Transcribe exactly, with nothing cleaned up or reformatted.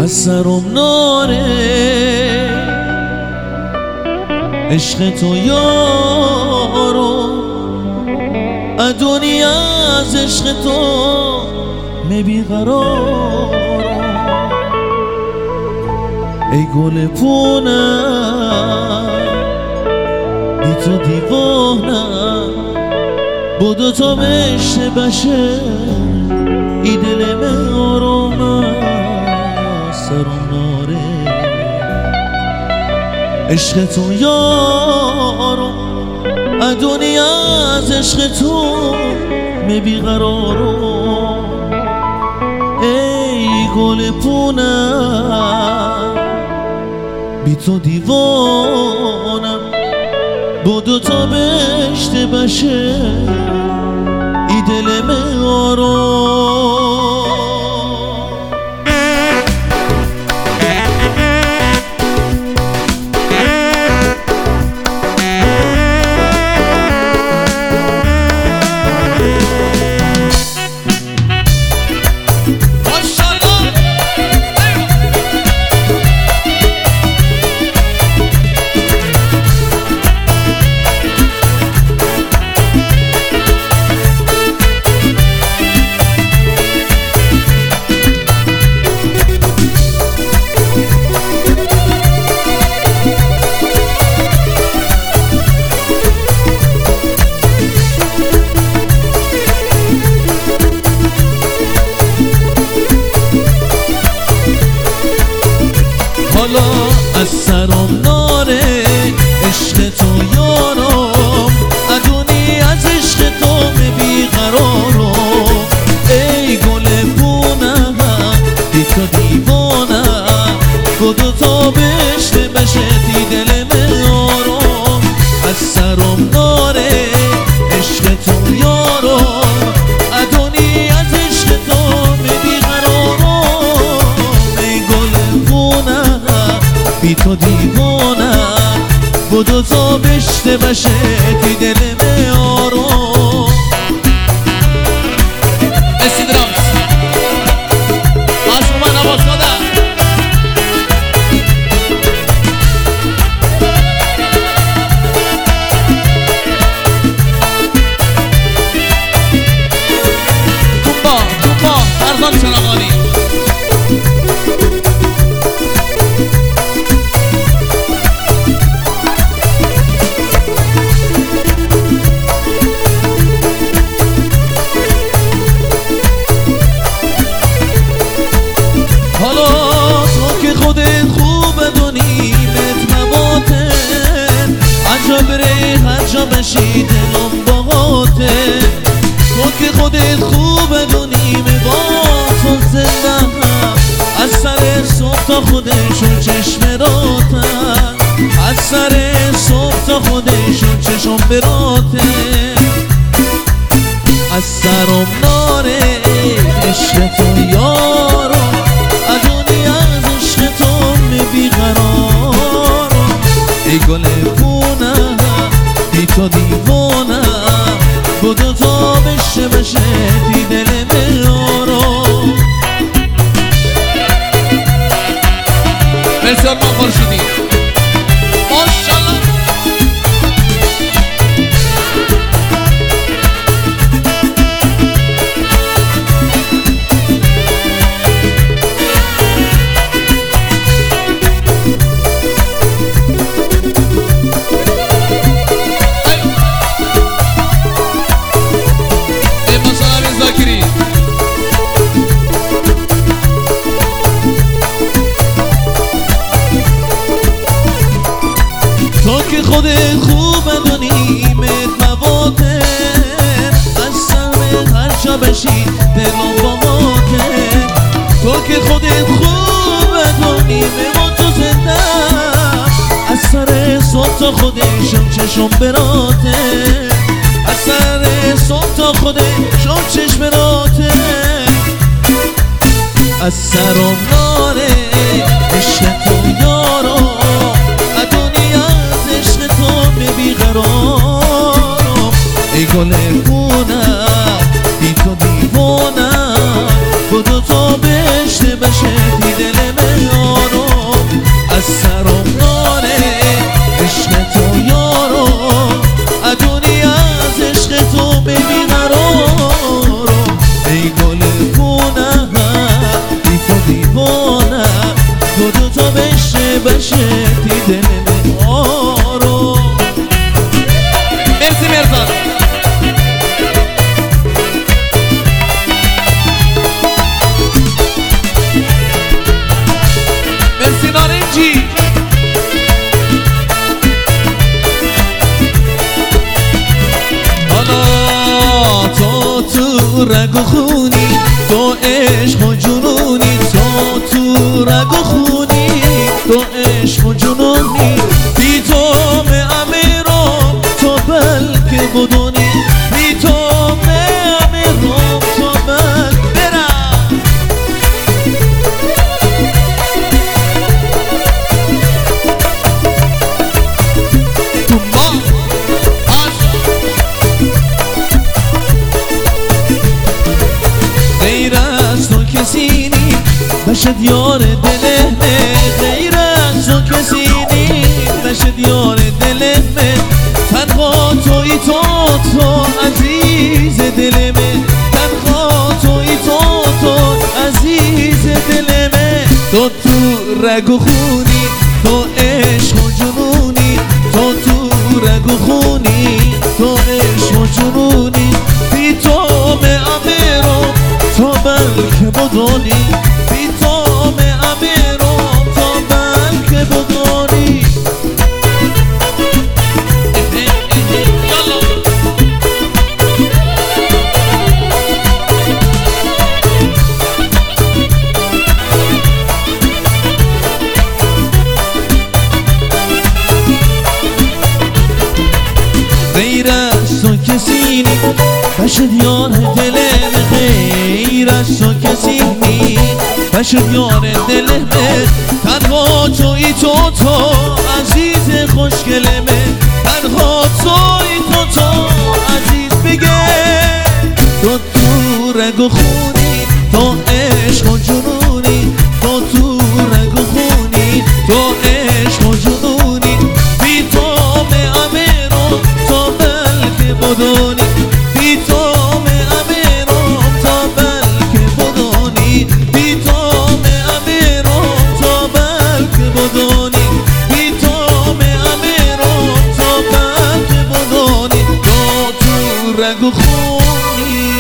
از سرم ناره عشق تو یارو ادونی از عشق تو می بیقرارم ای گل پونم بی تو دیوانم بودو تا بشته بشه ای دل من آروم سرم ناره عشق تو یارو ادونی از عشق تو می بیقرارم ای گل پونم بی تو دیوانم بودو تا بشته بشه ای دل من آروم از سرم ناره عشق تو یارم ادونی از عشق تو می بیقرارم ای گل پونم بی تو دیوانم بودو تا بشته بشه تی دل من آروم از سرم ناره عشق تو یارم ادونی از عشق تو می بیقرارم ای گل پونم بی تو دیوانم بودو تا بشته بشه تی دل من آروم اسی درامز عاشق من عباس مادر تومبا تومبا فرزان چراغانی هر جا بشی دلم باهاته تو که خودت خوب دونی میباسم زندم از سر صبح تا خودشون چشم راتن از سر صبح تا خودشون چشم براته از سرم ناره عشق تو یارو ادونی از عشق تو می بیقرارم ای گل پونم بی تو دیوانم بودو تا بشه بشه تی دل من آروم مرسی آرمان خورشیدی ماشالله تو که خودت خوب دونی مت مواتن از سر هر جا بشی دلم باهاتن تو که خودت خوب دونی مت تو زندم از سر صبح تا خودشم چشم براتن از سر صبح تا خودشم چشم براتن از سرم ناره عشق تو یارو ادونی از عشق تو می بیقرارم ای گل پونم بی تو دیوانم بودو تا بشته بشه تی دل من رگ و خونی تو عشق و جنونی تو تو رگ و خونی تو عشق و جنونی بی تو امیرم تو بلکه بدونی بی تو امیرم تو بلکه برم تو ما غیر از تو کسی نی بشد یار دل من غیر از تو کسی نی بشد یار دل من تنها توی تو تو عزیز دل من تنها توی تو تو عزیز دل من تو تو رگ و خونی تو عشق و جنونی تو تو رگ و خونی تو عشق و جنونی بی تو امیرم تو بلکه بدونی بی تو امیرم تو بلکه بدونی غیر از تو کسی نی بشد یار دل من غیر از تو کسی نی بشد یار دل من تنها توی تو تو عزیز خوشگل من تنها توی تو تو عزیز بگه تو تو رگ و خونی تو عشق و جنونی تو تو رگ و خونی تو عشق و جنونی بی تو امیرم تو بلکه بدونی بی تو امیرم تو بلکه بدونی بی تو امیرم تو بلکه بدونی بی تو امیرم تو بلکه بدونی تو تو رگ و خونی